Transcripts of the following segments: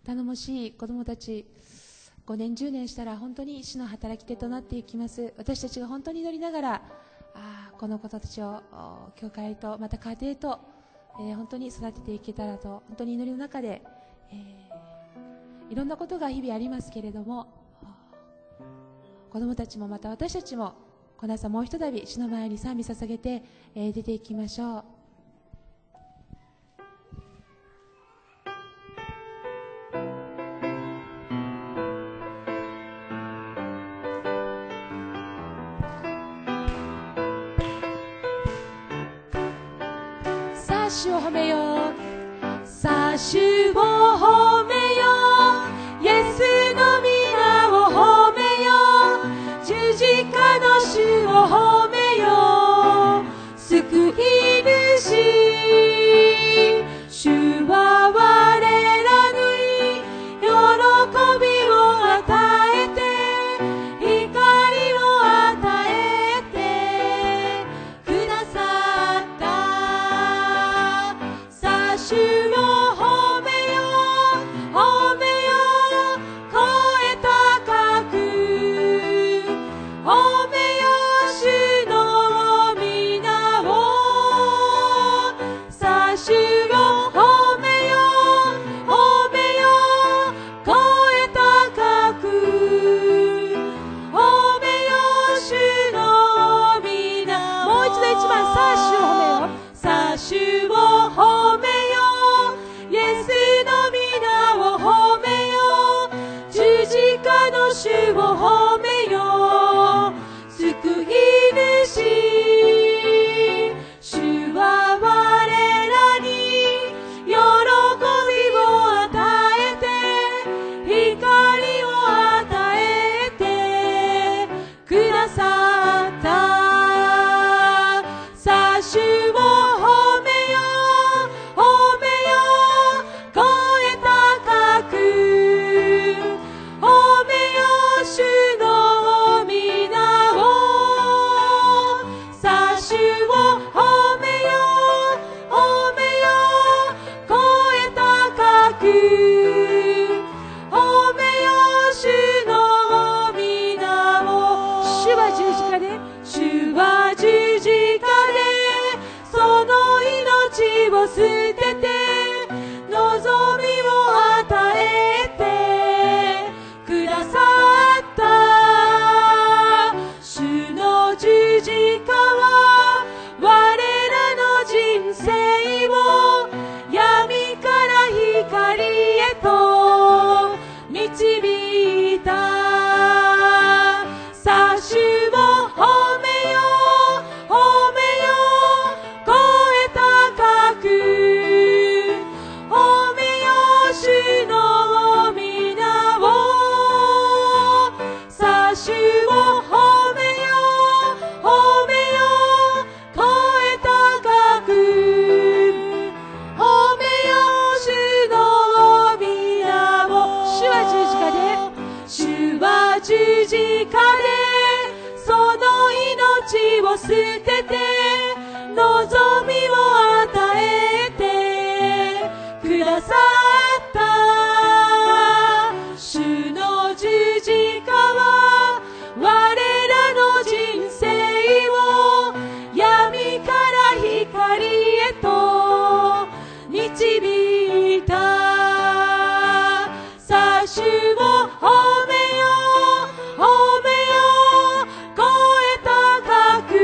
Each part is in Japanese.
頼もしい子どもたち、5年10年したら本当に主の働き手となっていきます。私たちが本当に祈りながらこの子たちを教会とまた家庭と、本当に育てていけたらと本当に祈りの中で、いろんなことが日々ありますけれども、子どもたちもまた私たちもこの朝もう一度主の前に賛美捧げて、出ていきましょう。さあ主を褒めよう、さあ主を褒めよう、イエスの皆を褒めよう、十字架の主を褒めよう、救い主、主は我らに喜びを与えて、光を与えてくださった。さあ主を褒めよう、褒めよう、声高く褒めよう、主の皆を。さあ主を褒めよう、褒めよう、声高く褒めよう、主の皆を。もう一度一番、さあ主を褒めよう、さあ主を褒めよう、イエスの皆を褒めよう、十字架の主を褒めよう、救い主、主は我らに喜びを与えて、光を与えてくださった。さあ主を褒めよう、褒めよう、声高く褒めよう、主の皆を。さあ主を褒めよう、褒めよう、声高く褒めよう、主の皆を。主は十字架で、主は十字架でその命を捨てて望みを与えてくださった。主の十字架は我らの人生を闇から光へと導いた。さあ主を褒めよう、褒めよう、声高く褒めよう、主の皆を。さあ主を褒めよう、褒めよう、声高く褒めよう、主の皆を。主は十字架で、主は十字架でその命を捨てて望みを与えてくださった。主の十字架は我らの人生を闇から光へと導いた。さあ主を褒めよう、褒めよう、声高く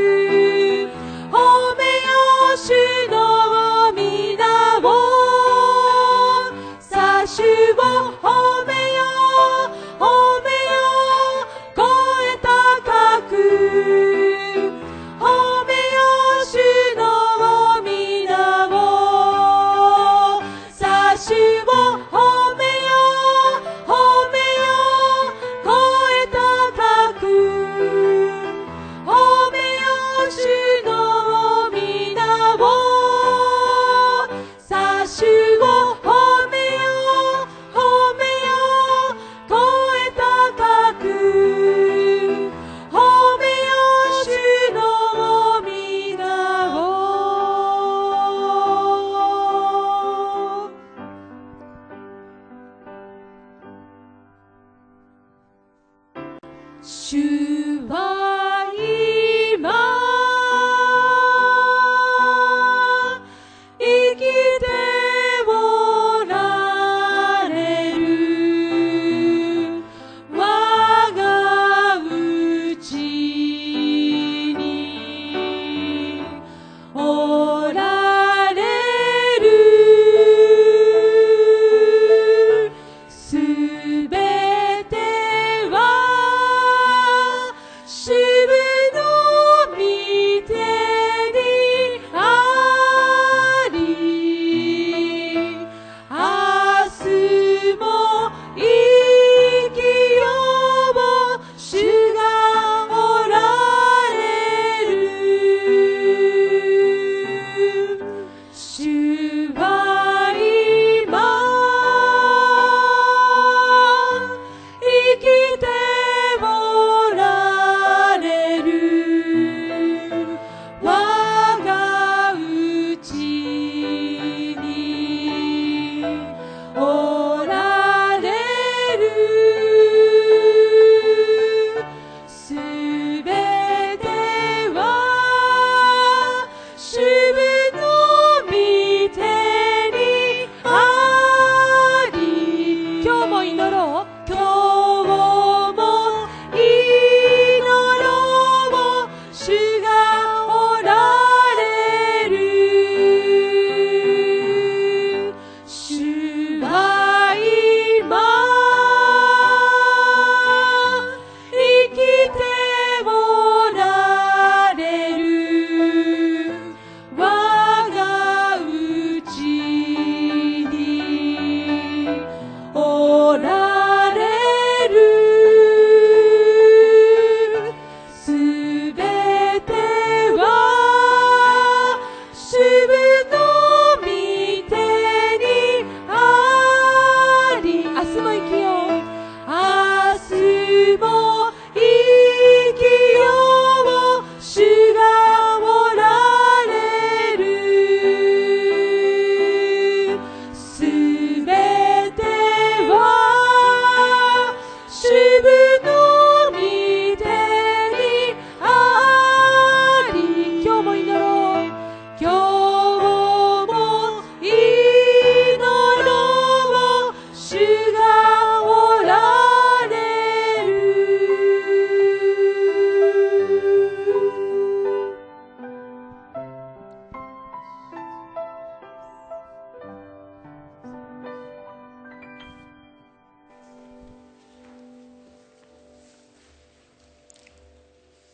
褒めよう、主の皆を。さあ主を褒めよう、褒めよう、声高く褒めよう、主の皆を。さあ主を褒めよう、褒主は